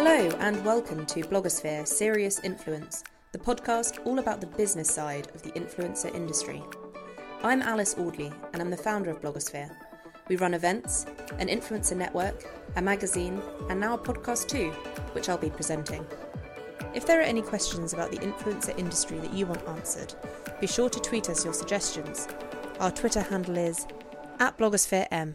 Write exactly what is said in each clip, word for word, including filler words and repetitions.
Hello and welcome to Blogosphere Serious Influence, the podcast all about the business side of the influencer industry. I'm Alice Audley and I'm the founder of Blogosphere. We run events, an influencer network, a magazine, and now a podcast too, which I'll be presenting. If there are any questions about the influencer industry that you want answered, be sure to tweet us your suggestions. Our Twitter handle is at BlogosphereM.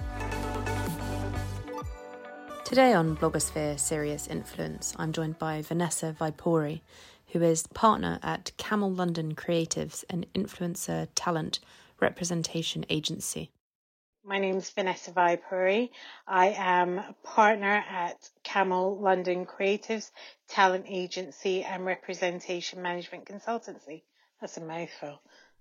Today on Blogosphere Serious Influence, I'm joined by Vanessa Vaipuri, who is partner at Camel London Creatives, an influencer talent representation agency. My name is Vanessa Vaipuri. I am a partner at Camel London Creatives, talent agency and representation management consultancy. That's a mouthful.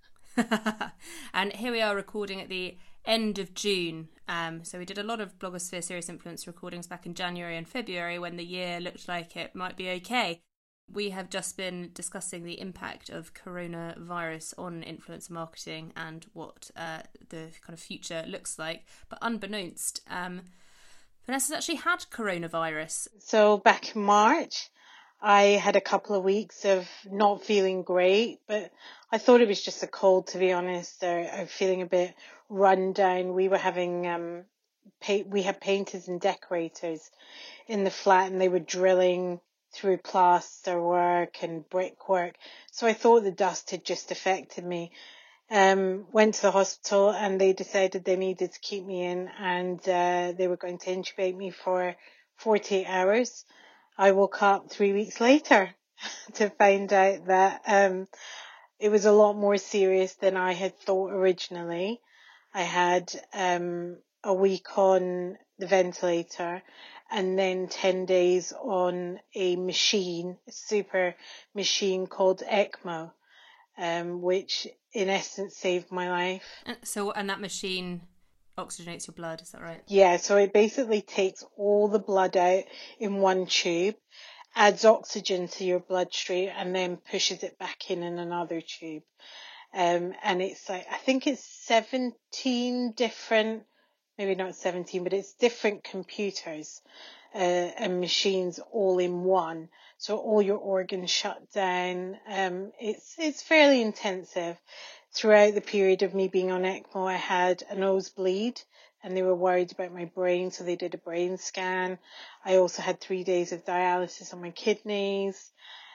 And here we are recording at the end of June. Um, so we did a lot of Blogosphere Serious Influence recordings back in January and February when the year looked like it might be okay. We have just been discussing the impact of coronavirus on influencer marketing and what uh, the kind of future looks like. But unbeknownst, um, Vanessa's actually had coronavirus. So back in March, I had a couple of weeks of not feeling great, but I thought it was just a cold, to be honest. Or I'm feeling a bit run down. We were having, um, paint, we had painters and decorators in the flat and they were drilling through plaster work and brickwork. So I thought the dust had just affected me. Um, went to the hospital and they decided they needed to keep me in and uh, they were going to intubate me for forty-eight hours. I woke up three weeks later to find out that um, it was a lot more serious than I had thought originally. I had um, a week on the ventilator and then ten days on a machine, a super machine called ECMO, um, which in essence saved my life. So, and that machine oxygenates your blood, is that right? Yeah, so it basically takes all the blood out in one tube, adds oxygen to your bloodstream, and then pushes it back in in another tube. Um, and it's like, I think it's seventeen different, maybe not seventeen, but it's different computers uh, and machines all in one. So all your organs shut down. Um, it's it's fairly intensive. Throughout the period of me being on ECMO, I had a nosebleed and they were worried about my brain, so they did a brain scan. I also had three days of dialysis on my kidneys.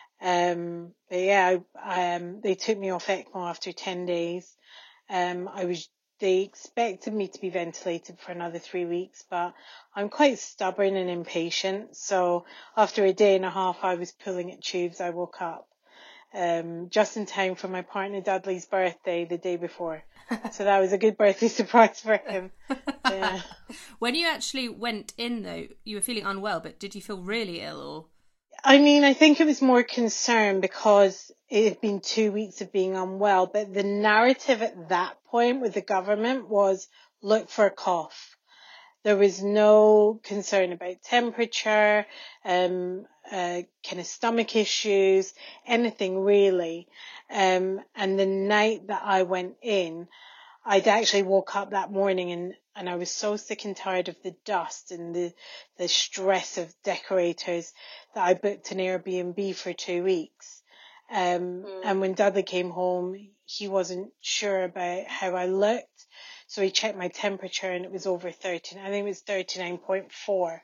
Um, but yeah, I, um, they took me off ECMO after ten days. Um, I was, they expected me to be ventilated for another three weeks, but I'm quite stubborn and impatient. So after a day and a half, I was pulling at tubes. I woke up. Um, just in time for my partner Dudley's birthday the day before. So that was a good birthday surprise for him. Yeah. When you actually went in though, you were feeling unwell, but did you feel really ill or? I mean, I think it was more concern because it had been two weeks of being unwell, but the narrative at that point with the government was look for a cough. There was no concern about temperature, um, uh, kind of stomach issues, anything really. Um, and the night that I went in, I'd actually woke up that morning and, and I was so sick and tired of the dust and the, the stress of decorators that I booked an Airbnb for two weeks. Um, mm. And when Dudley came home, he wasn't sure about how I looked. So he checked my temperature and it was over thirteen. I think it was thirty-nine point four.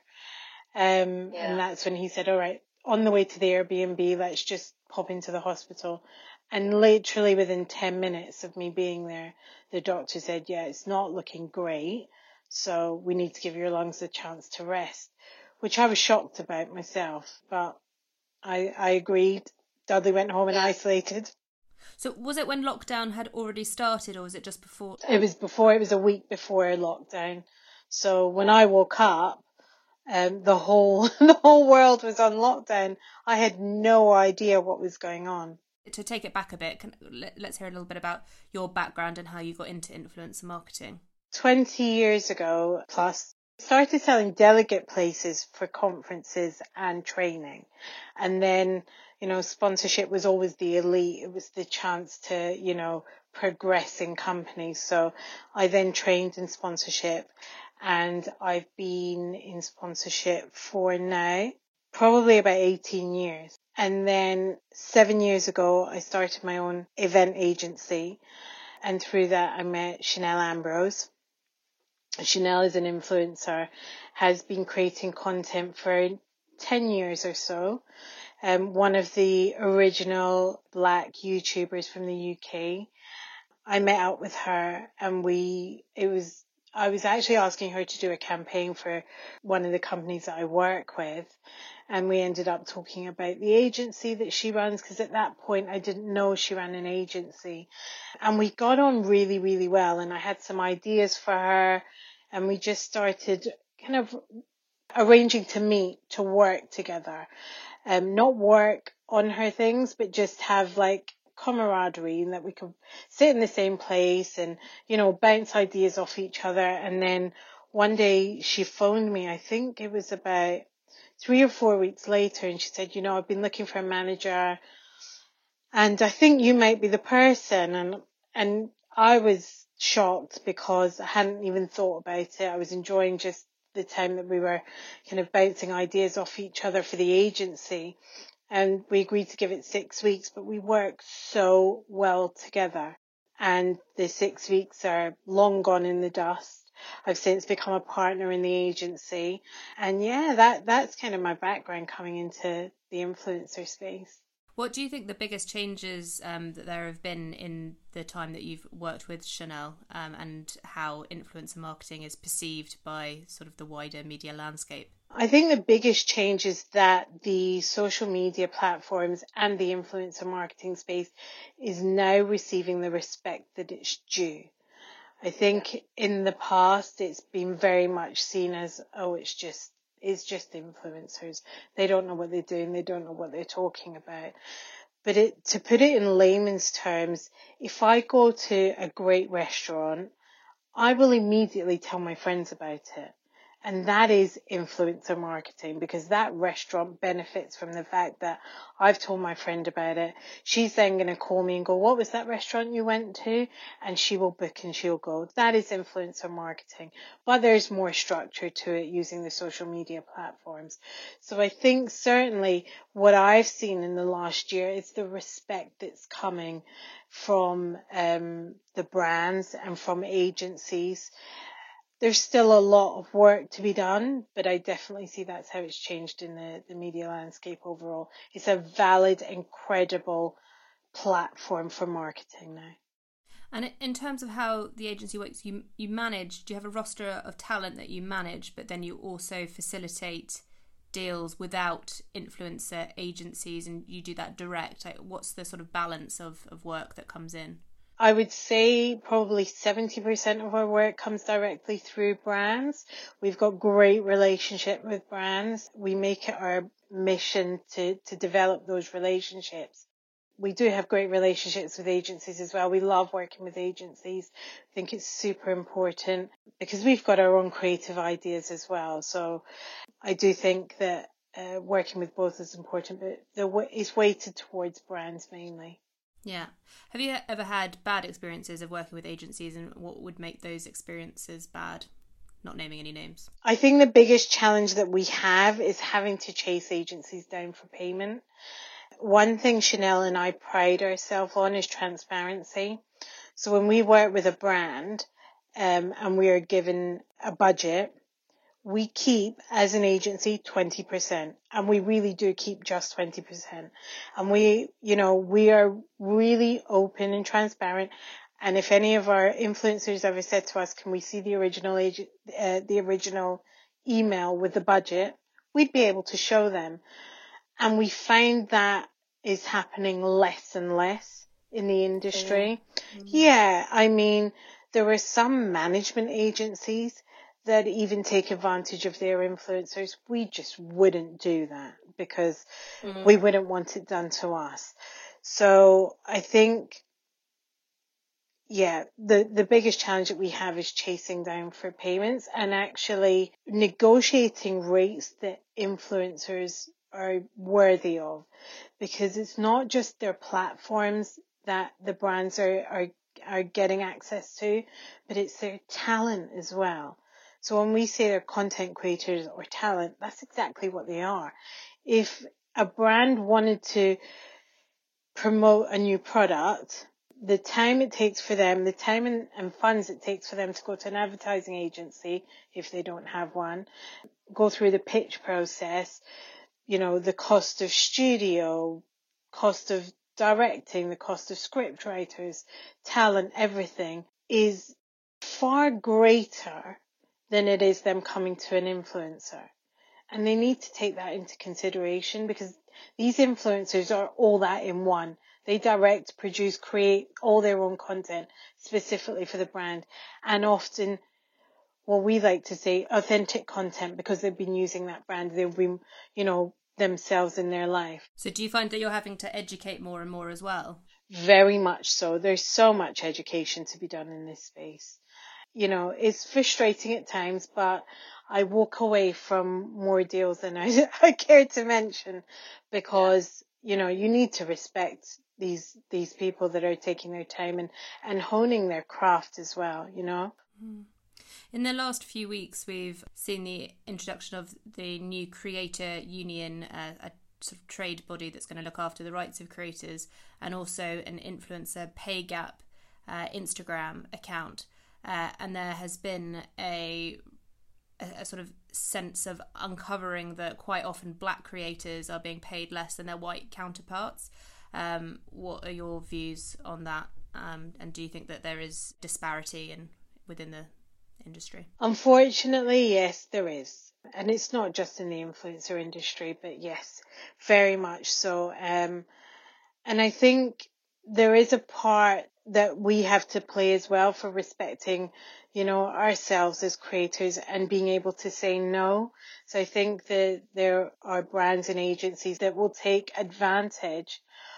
Um, yeah. And that's when he said, all right, on the way to the Airbnb, let's just pop into the hospital. And literally within ten minutes of me being there, the doctor said, yeah, it's not looking great. So we need to give your lungs a chance to rest, which I was shocked about myself. But I, I agreed. Dudley went home and isolated. So was it when lockdown had already started or was it just before? It was before, it was a week before lockdown. So when I woke up, um, the whole, the whole world was on lockdown. I had no idea what was going on. To take it back a bit, can, let, let's hear a little bit about your background and how you got into influencer marketing. twenty years ago plus, started selling delegate places for conferences and training. And then, you know, sponsorship was always the elite. It was the chance to, you know, progress in companies. So I then trained in sponsorship and I've been in sponsorship for now probably about eighteen years. And then seven years ago, I started my own event agency. And through that, I met Chanel Ambrose. Chanel is an influencer, has been creating content for ten years or so. Um, one of the original black YouTubers from the U K. I met up with her and we, it was, I was actually asking her to do a campaign for one of the companies that I work with. And we ended up talking about the agency that she runs, because at that point I didn't know she ran an agency. And we got on really, really well. And I had some ideas for her and we just started kind of arranging to meet, to work together. Um, not work on her things, but just have like camaraderie, and that we could sit in the same place and, you know, bounce ideas off each other. And then one day she phoned me, I think it was about three or four weeks later, and she said, you know, I've been looking for a manager and I think you might be the person. And, and I was shocked because I hadn't even thought about it. I was enjoying just the time that we were kind of bouncing ideas off each other for the agency. And we agreed to give it six weeks, but we worked so well together. And the six weeks are long gone in the dust. I've since become a partner in the agency. And yeah, that, that's kind of my background coming into the influencer space. What do you think the biggest changes um, that there have been in the time that you've worked with Chanel, um, and how influencer marketing is perceived by sort of the wider media landscape? I think the biggest change is that the social media platforms and the influencer marketing space is now receiving the respect that it's due. I think in the past it's been very much seen as, oh, it's just It's just influencers. They don't know what they're doing. They don't know what they're talking about. But it, to put it in layman's terms, if I go to a great restaurant, I will immediately tell my friends about it. And that is influencer marketing, because that restaurant benefits from the fact that I've told my friend about it. She's then going to call me and go, what was that restaurant you went to? And she will book and she'll go. That is influencer marketing. But there's more structure to it using the social media platforms. So I think certainly what I've seen in the last year is the respect that's coming from um, the brands and from agencies. There's still a lot of work to be done, but I definitely see that's how it's changed in the, the media landscape overall. It's a valid and credible platform for marketing now. And in terms of how the agency works, you you manage, do you have a roster of talent that you manage, but then you also facilitate deals without influencer agencies and you do that direct? Like, what's the sort of balance of, of work that comes in? I would say probably seventy percent of our work comes directly through brands. We've got great relationship with brands. We make it our mission to, to develop those relationships. We do have great relationships with agencies as well. We love working with agencies. I think it's super important because we've got our own creative ideas as well. So I do think that uh, working with both is important, but the, it's weighted towards brands mainly. Yeah. Have you ever had bad experiences of working with agencies, and what would make those experiences bad? Not naming any names. I think the biggest challenge that we have is having to chase agencies down for payment. One thing Chanel and I pride ourselves on is transparency. So when we work with a brand um, and we are given a budget, we keep, as an agency, twenty percent. And we really do keep just twenty percent. And we, you know, we are really open and transparent. And if any of our influencers ever said to us, can we see the original agent, uh, the original email with the budget, we'd be able to show them. And we find that is happening less and less in the industry. Mm-hmm. Yeah, I mean, there are some management agencies that even take advantage of their influencers. We just wouldn't do that because mm. we wouldn't want it done to us. So I think, yeah, the, the biggest challenge that we have is chasing down for payments and actually negotiating rates that influencers are worthy of, because it's not just their platforms that the brands are, are, are getting access to, but it's their talent as well. So when we say they're content creators or talent, that's exactly what they are. If a brand wanted to promote a new product, the time it takes for them, the time and, and funds it takes for them to go to an advertising agency, if they don't have one, go through the pitch process, you know, the cost of studio, cost of directing, the cost of script writers, talent, everything is far greater than it is them coming to an influencer. And they need to take that into consideration, because these influencers are all that in one. They direct, produce, create all their own content specifically for the brand, and often what we like to say, authentic content, because they've been using that brand. They've been, you know, themselves in their life. So do you find that you're having to educate more and more as well? Very much so. There's so much education to be done in this space. You know, it's frustrating at times, but I walk away from more deals than I, I care to mention, because, you know, you need to respect these these people that are taking their time and, and honing their craft as well, you know. In the last few weeks, we've seen the introduction of the new Creator Union, uh, a sort of trade body that's going to look after the rights of creators, and also an influencer pay gap uh, Instagram account. Uh, and there has been a, a, a sort of sense of uncovering that quite often black creators are being paid less than their white counterparts. Um, what are your views on that? Um, and do you think that there is disparity in within the industry? Unfortunately, yes, there is. And it's not just in the influencer industry, but yes, very much so. Um, and I think there is a part that we have to play as well for respecting, you know, ourselves as creators and being able to say no. So I think that there are brands and agencies that will take advantage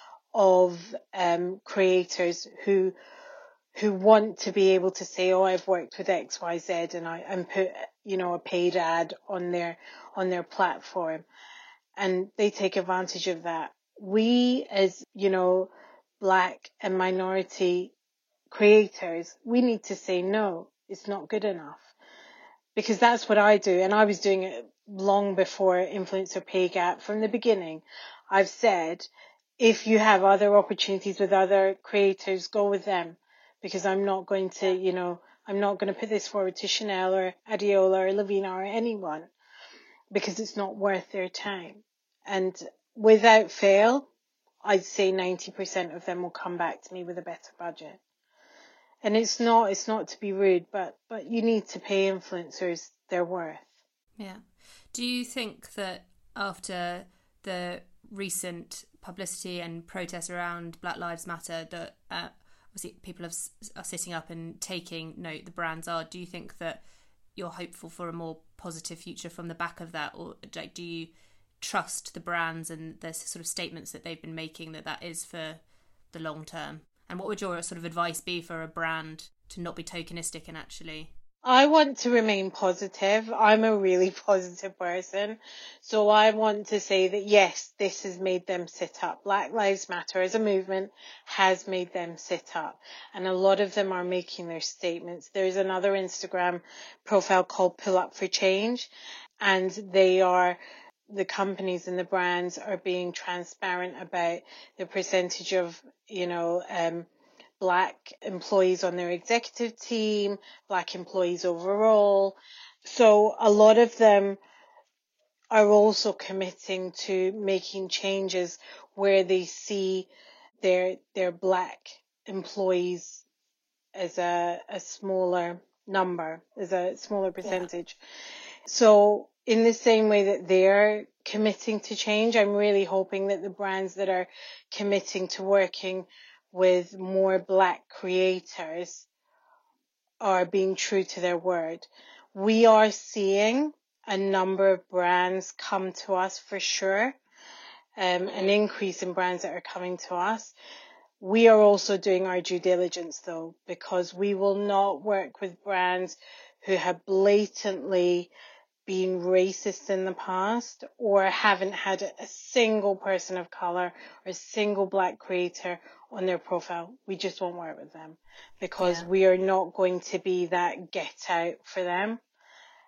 of um, creators who who want to be able to say, oh, I've worked with X, Y, Z, and I and put, you know, a paid ad on their on their platform, and they take advantage of that. We, as you know, black and minority creators, we need to say no. It's not good enough, because that's what I do, and I was doing it long before influencer pay gap. From the beginning, I've said, if you have other opportunities with other creators, go with them. Because I'm not going to, you know, I'm not going to put this forward to Chanel or Adiola or Lavina or anyone, because it's not worth their time. And without fail, I'd say ninety percent of them will come back to me with a better budget. And it's not, it's not to be rude, but, but you need to pay influencers their worth. Yeah. Do you think that after the recent publicity and protests around Black Lives Matter that, uh, obviously people have, are sitting up and taking note, the brands are, do you think that you're hopeful for a more positive future from the back of that? Or like, do you trust the brands and the sort of statements that they've been making that that is for the long term? And what would your sort of advice be for a brand to not be tokenistic and actually... I want to remain positive. I'm a really positive person. So I want to say that yes, this has made them sit up. Black Lives Matter as a movement has made them sit up. And a lot of them are making their statements. There's another Instagram profile called Pull Up for Change. And they are, the companies and the brands are being transparent about the percentage of, you know, um, black employees on their executive team, black employees overall. So a lot of them are also committing to making changes where they see their their black employees as a, a smaller number, as a smaller percentage. Yeah. So in the same way that they're committing to change, I'm really hoping that the brands that are committing to working with more black creators are being true to their word. We are seeing a number of brands come to us for sure, um, an increase in brands that are coming to us. We are also doing our due diligence though, because we will not work with brands who have blatantly been racist in the past or haven't had a single person of colour or a single black creator on their profile. We just won't work with them because yeah. we are not going to be that get out for them.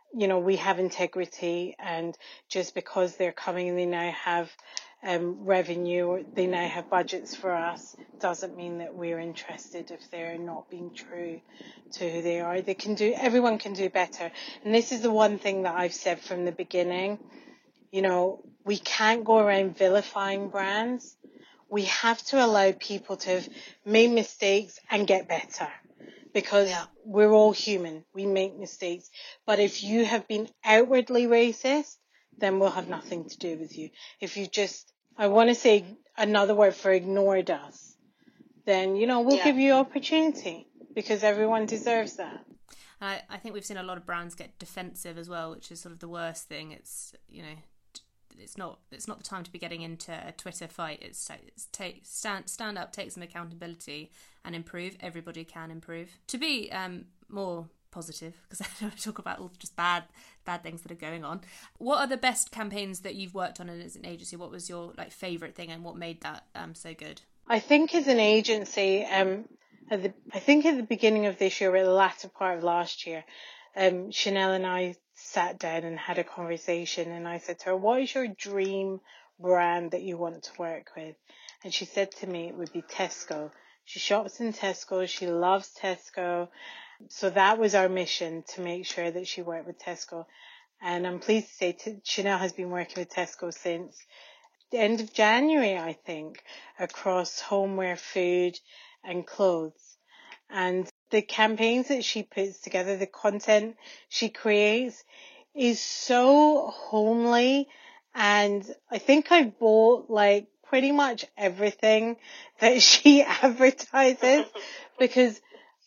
you know, we have integrity, and just because they're coming and they now have um, revenue, or they now have budgets for us, doesn't mean that we're interested if they're not being true to who they are. They can do, everyone can do better. And this is the one thing that I've said from the beginning. You know, we can't go around vilifying brands. We have to allow people to have made mistakes and get better. Because yeah. we're all human. We make mistakes. But if you have been outwardly racist, then we'll have nothing to do with you. If you just, I want to say another word for ignored us, then, you know, we'll yeah. give you opportunity, because everyone deserves that. I, I think we've seen a lot of brands get defensive as well, which is sort of the worst thing. It's, you know, it's not it's not the time to be getting into a Twitter fight. It's, it's take stand stand up, take some accountability, and improve. Everybody can improve. To be um, more positive, because I don't want to talk about all just bad bad things that are going on. What are the best campaigns that you've worked on as an agency? What was your like favourite thing, and what made that um, so good? I think as an agency, um, at the, I think at the beginning of this year, or the latter part of last year, um, Chanel and I sat down and had a conversation, and I said to her, what is your dream brand that you want to work with? And she said to me it would be Tesco. She shops in Tesco. She loves Tesco. So that was our mission, to make sure that she worked with Tesco. And I'm pleased to say t- Chanel has been working with Tesco since the end of January, I think, across homeware, food and clothes. And the campaigns that she puts together, the content she creates is so homely. And I think I bought like pretty much everything that she advertises, because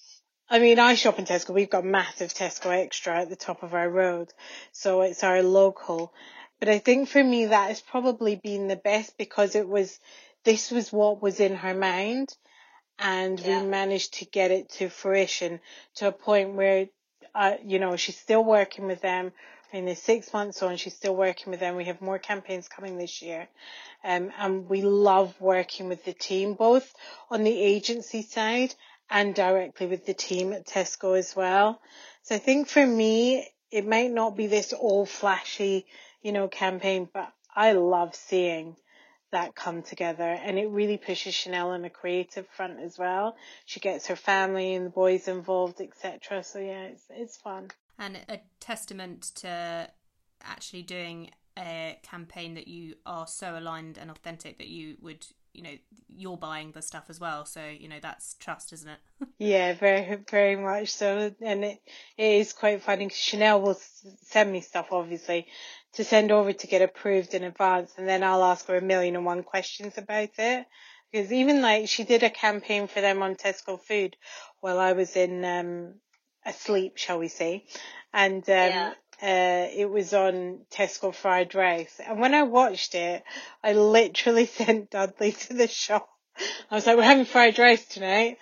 I mean, I shop in Tesco. We've got massive Tesco Extra at the top of our road. So it's our local. But I think for me that has probably been the best, because it was, this was what was in her mind. And yeah. we managed to get it to fruition to a point where, uh, you know, she's still working with them. In the six months on, she's still working with them. We have more campaigns coming this year. Um, and we love working with the team, both on the agency side and directly with the team at Tesco as well. So I think for me, it might not be this all flashy, you know, campaign, but I love seeing that come together, and it really pushes Chanel on a creative front as well. She gets her family and the boys involved, et cetera. So yeah, it's it's fun. And a testament to actually doing a campaign that you are so aligned and authentic that you would, you know, you're buying the stuff as well. So, you know, that's trust, isn't it? Yeah, very, very much so. And it, it is quite funny, because Chanel will send me stuff, obviously, to send over to get approved in advance. And then I'll ask her a million and one questions about it. Because even like she did a campaign for them on Tesco Food while I was in, um, asleep, shall we say. And, um, yeah. Uh, it was on Tesco fried rice. And when I watched it, I literally sent Dudley to the shop. I was like, we're having fried rice tonight.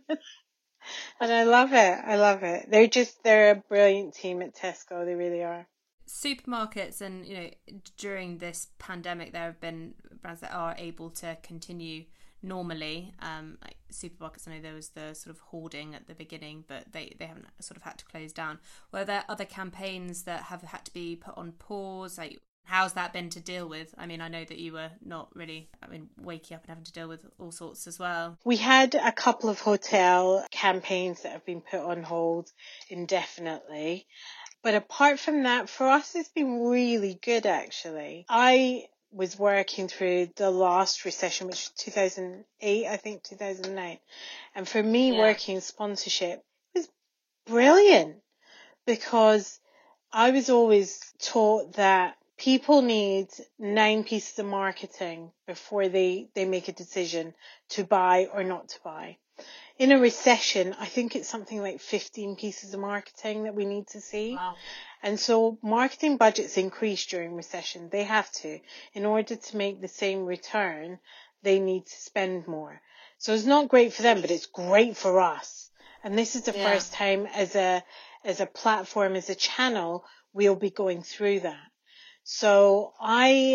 And I love it. I love it. They're just, they're a brilliant team at Tesco. They really are. Supermarkets, and, you know, during this pandemic, there have been brands that are able to continue normally, um, like supermarkets. I know there was the sort of hoarding at the beginning, but they, they haven't sort of had to close down. Were there other campaigns that have had to be put on pause? Like, how's that been to deal with? I mean, I know that you were not really, I mean, waking up and having to deal with all sorts as well. We had a couple of hotel campaigns that have been put on hold indefinitely. But apart from that, for us, it's been really good, actually. I was working through the last recession, which was two thousand eight, I think, two thousand nine. And for me, yeah. working sponsorship was brilliant, because I was always taught that people need nine pieces of marketing before they, they make a decision to buy or not to buy. In a recession, I think it's something like fifteen pieces of marketing that we need to see. Wow. And so marketing budgets increase during recession. They have to. In order to make the same return, they need to spend more. So it's not great for them, but it's great for us. And this is the yeah. first time as a, as a platform, as a channel, we'll be going through that. So I,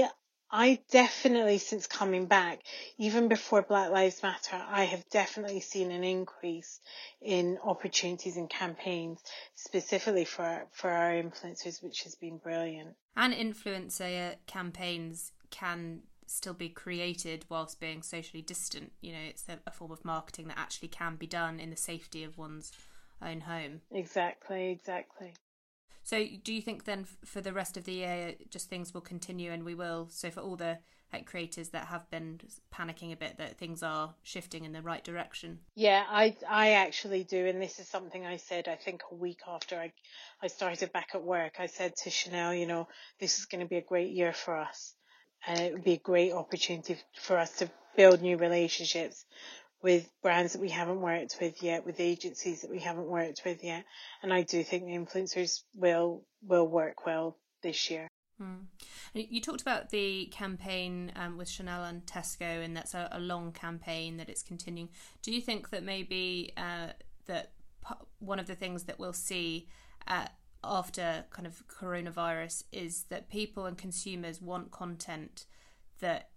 I definitely, since coming back, even before Black Lives Matter, I have definitely seen an increase in opportunities and campaigns specifically for, for our influencers, which has been brilliant. And influencer campaigns can still be created whilst being socially distant. You know, it's a, a form of marketing that actually can be done in the safety of one's own home. Exactly, exactly. So do you think then for the rest of the year, just things will continue and we will, so for all the like creators that have been panicking a bit, that things are shifting in the right direction? Yeah, I I actually do. And this is something I said, I think a week after I, I started back at work. I said to Chanel, you know, this is going to be a great year for us. And it would be a great opportunity for us to build new relationships with brands that we haven't worked with yet, with agencies that we haven't worked with yet. And I do think the influencers will will work well this year. Mm. You talked about the campaign um, with Chanel and Tesco, and that's a, a long campaign that it's continuing. Do you think that maybe uh, that p- one of the things that we'll see uh, after kind of coronavirus is that people and consumers want content that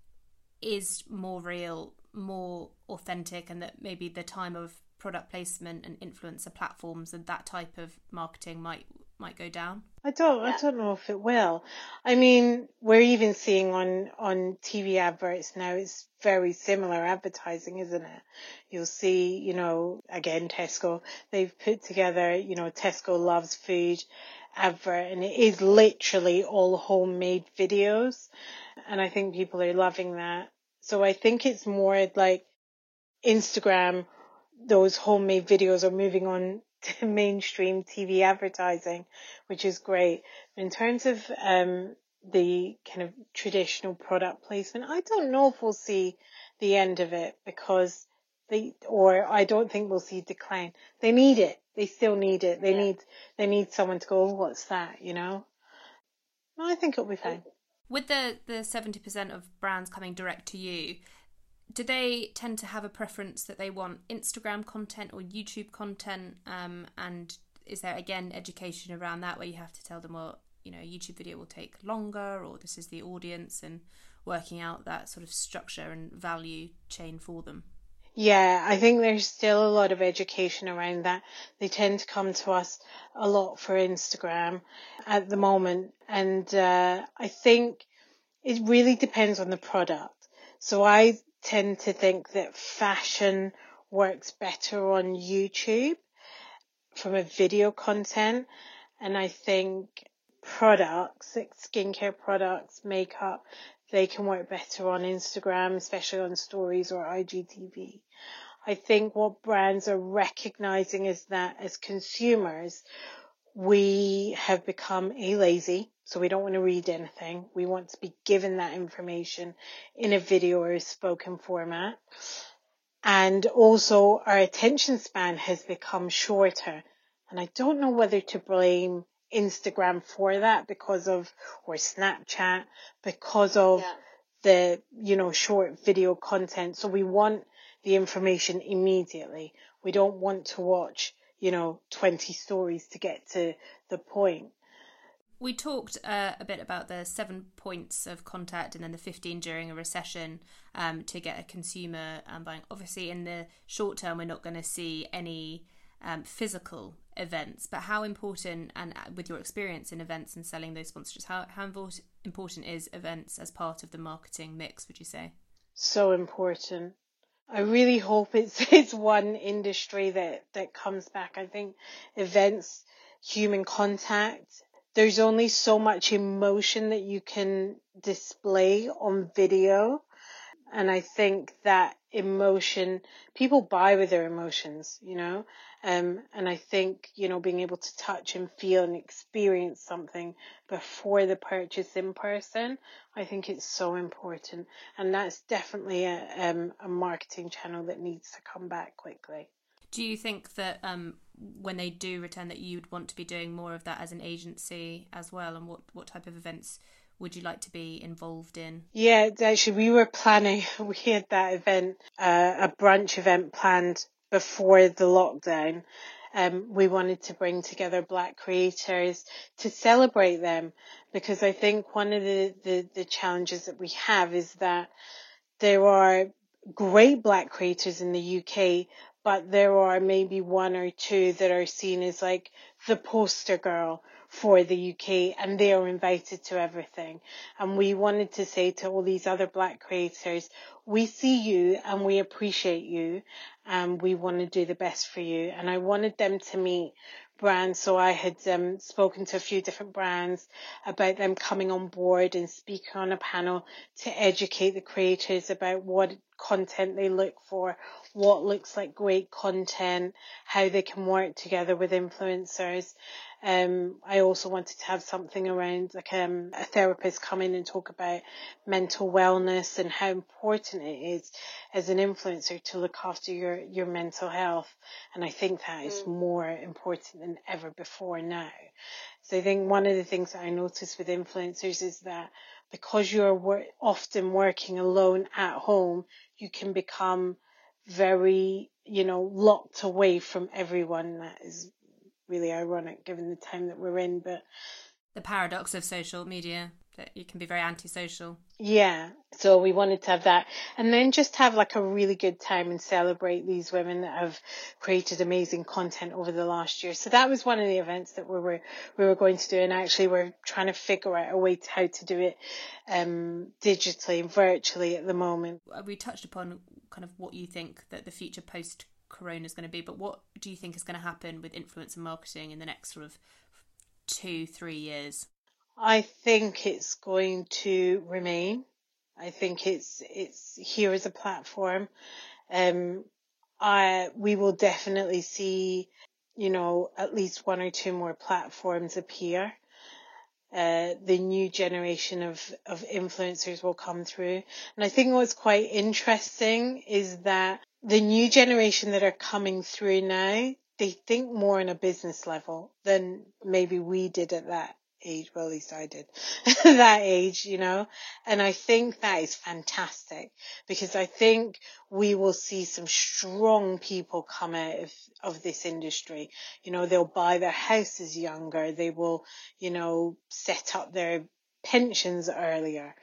is more real, more authentic, and that maybe the time of product placement and influencer platforms and that type of marketing might might go down? I don't, yeah. I don't know if it will. I mean, we're even seeing on, on T V adverts now, it's very similar advertising, isn't it? You'll see, you know, again, Tesco, they've put together, you know, Tesco Loves Food advert, and it is literally all homemade videos. And I think people are loving that. So I think it's more like Instagram, those homemade videos are moving on to mainstream T V advertising, which is great. In terms of um, the kind of traditional product placement, I don't know if we'll see the end of it, because they, or I don't think we'll see decline. They need it. They still need it. They yeah. need, they need someone to go, oh, what's that? You know? No, I think it'll be fine. With the, the seventy percent of brands coming direct to you, do they tend to have a preference that they want Instagram content or YouTube content? Um, and is there, again, education around that where you have to tell them, well, you know, a YouTube video will take longer, or this is the audience, and working out that sort of structure and value chain for them? Yeah, I think there's still a lot of education around that. They tend to come to us a lot for Instagram at the moment. And uh, I think it really depends on the product. So I tend to think that fashion works better on YouTube from a video content. And I think products, like skincare products, makeup, they can work better on Instagram, especially on stories or I G T V. I think what brands are recognizing is that as consumers, we have become a lazy, so we don't want to read anything. We want to be given that information in a video or a spoken format. And also our attention span has become shorter. And I don't know whether to blame Instagram for that because of, or Snapchat, because of yeah. the, you know, short video content. So we want the information immediately. We don't want to watch, you know, twenty stories to get to the point. We talked uh, a bit about the seven points of contact and then the fifteen during a recession um, to get a consumer um, buying. Obviously, in the short term, we're not going to see any um, physical events, but how important, and with your experience in events and selling those sponsorships, how, how important is events as part of the marketing mix, would you say? So important. I really hope it's, it's one industry that, that comes back. I think events, human contact, there's only so much emotion that you can display on video. And I think that emotion, people buy with their emotions, you know, um, and I think, you know, being able to touch and feel and experience something before the purchase in person, I think it's so important. And that's definitely a, um, a marketing channel that needs to come back quickly. Do you think that um, when they do return that you'd want to be doing more of that as an agency as well? And what, what type of events would you like to be involved in? Yeah, actually, we were planning, we had that event, uh, a brunch event planned before the lockdown. Um, we wanted to bring together Black creators to celebrate them, because I think one of the, the, the challenges that we have is that there are great Black creators in the U K, but there are maybe one or two that are seen as like the poster girl for the U K, and they are invited to everything. And we wanted to say to all these other Black creators, we see you and we appreciate you, and we want to do the best for you. And I wanted them to meet brands, so I had um, spoken to a few different brands about them coming on board and speaking on a panel to educate the creators about what content they look for, what looks like great content, how they can work together with influencers. Um, I also wanted to have something around like um, a therapist come in and talk about mental wellness and how important it is as an influencer to look after your, your mental health. And I think that is more important than ever before now. So I think one of the things that I notice with influencers is that because you're wor- often working alone at home, you can become very, you know, locked away from everyone. That is really ironic given the time that we're in, but the paradox of social media, that you can be very antisocial. Yeah, so we wanted to have that, and then just have like a really good time and celebrate these women that have created amazing content over the last year. So that was one of the events that we were we were going to do, and actually we're trying to figure out a way to how to do it um, digitally and virtually at the moment. We touched upon kind of what you think that the future post Corona is going to be, but what do you think is going to happen with influencer marketing in the next sort of two, three years? I think it's going to remain. I think it's it's here as a platform. Um, I we will definitely see, you know, at least one or two more platforms appear. Uh, the new generation of, of influencers will come through. And I think what's quite interesting is that the new generation that are coming through now, they think more on a business level than maybe we did at that age. Well, at least I did that age, you know, and I think that is fantastic, because I think we will see some strong people come out of, of this industry. You know, they'll buy their houses younger. They will, you know, set up their pensions earlier.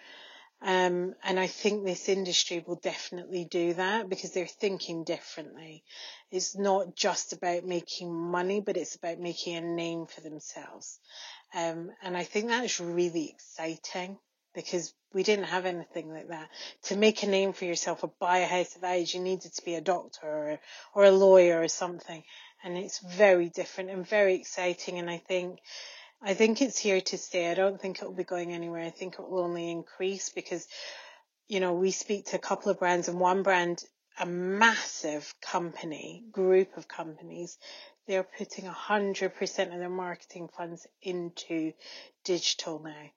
Um, and I think this industry will definitely do that because they're thinking differently. It's not just about making money, but it's about making a name for themselves. Um, and I think that's really exciting because we didn't have anything like that. To make a name for yourself or buy a house at that age, you needed to be a doctor or, or a lawyer or something. And it's very different and very exciting. And I think, I think it's here to stay. I don't think it will be going anywhere. I think it will only increase because, you know, we speak to a couple of brands, and one brand, a massive company, group of companies, they're putting one hundred percent of their marketing funds into digital now.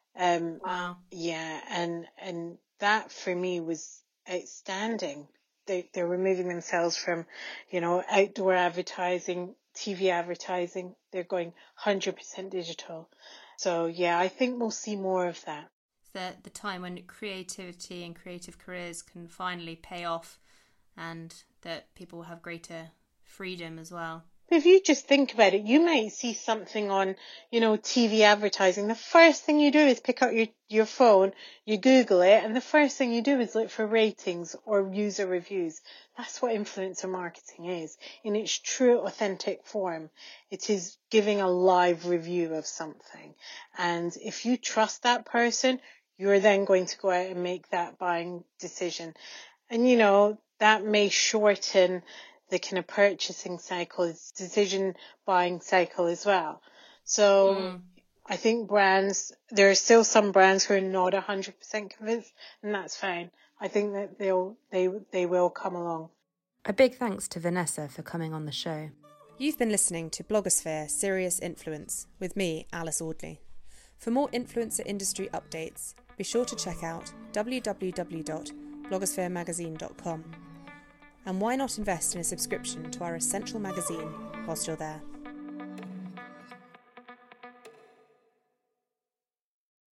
Um, wow. Yeah, and and that for me was outstanding. They, they're removing themselves from, you know, outdoor advertising, T V advertising. They're going one hundred percent digital. So, yeah, I think we'll see more of that. The, the time when creativity and creative careers can finally pay off, and that people will have greater freedom as well. If you just think about it, you might see something on, you know, T V advertising. The first thing you do is pick up your, your phone, you Google it, and the first thing you do is look for ratings or user reviews. That's what influencer marketing is in its true, authentic form. It is giving a live review of something. And if you trust that person, you're then going to go out and make that buying decision. And, you know, that may shorten the kind of purchasing cycle, decision buying cycle as well. So mm. I think brands, there are still some brands who are not one hundred percent convinced, and that's fine. I think that they'll, they, they will come along. A big thanks to Vanessa for coming on the show. You've been listening to Blogosphere Serious Influence with me, Alice Audley. For more influencer industry updates, be sure to check out w w w dot blogosphere magazine dot com. And why not invest in a subscription to our essential magazine whilst you're there?